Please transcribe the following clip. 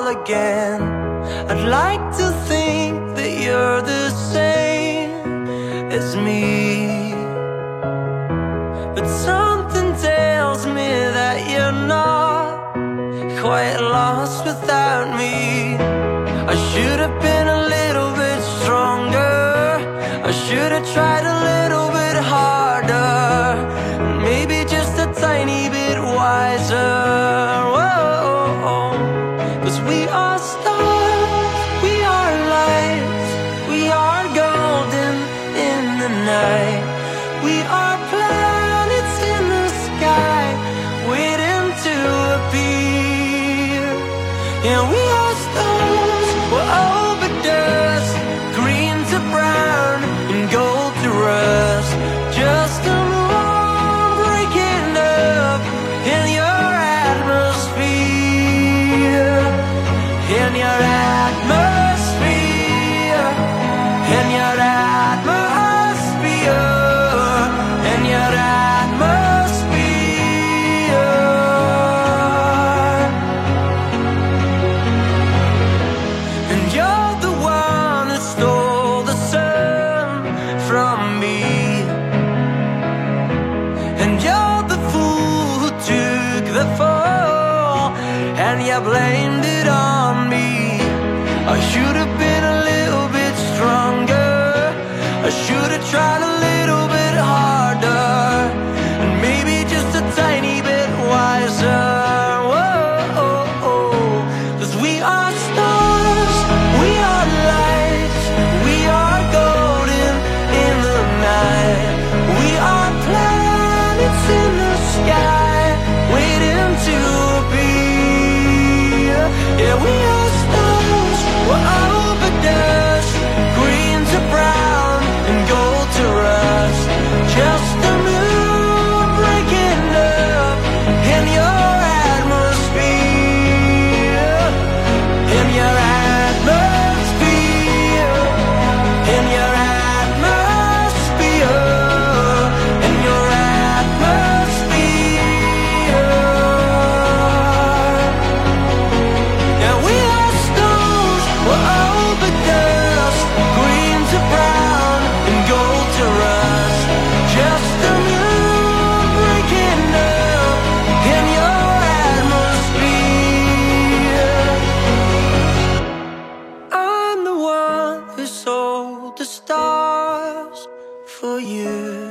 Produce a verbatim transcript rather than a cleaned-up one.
again. I'd like to think that you're the same as me, but something tells me that you're not quite lost without me. I should have been a little bit stronger, I should have tried a little bit harder, maybe just a tiny bit wiser. Whoa, 'cause we are stars, we are lights, we are golden in the night. We are planets in the sky, waiting to appear. And we are stars, we're all but dust, green to brown and gold to rust. Just a moon breaking up in your atmosphere, in your atmosphere, in your atmosphere, in your atmosphere. And you're the one who stole the sun from me, and you're the fool who took the fall, and you blamed it on me. I should have been a little bit stronger, I should have tried a little bit harder, and maybe just a tiny bit wiser. Whoa, 'cause we are stars, we are lights, we are golden in the night. We are planets in the sky, waiting to appear. Yeah, we are stars, we're all but dust, green to brown and gold to rust. Just the moon breaking up in your atmosphere, in your atmosphere, in your atmosphere, in your atmosphere. Yeah, we are stars, we're all but dust, green to brown and gold to rust. Just the moon breaking up in your atmosphere. I'm the one who sold the stars for you.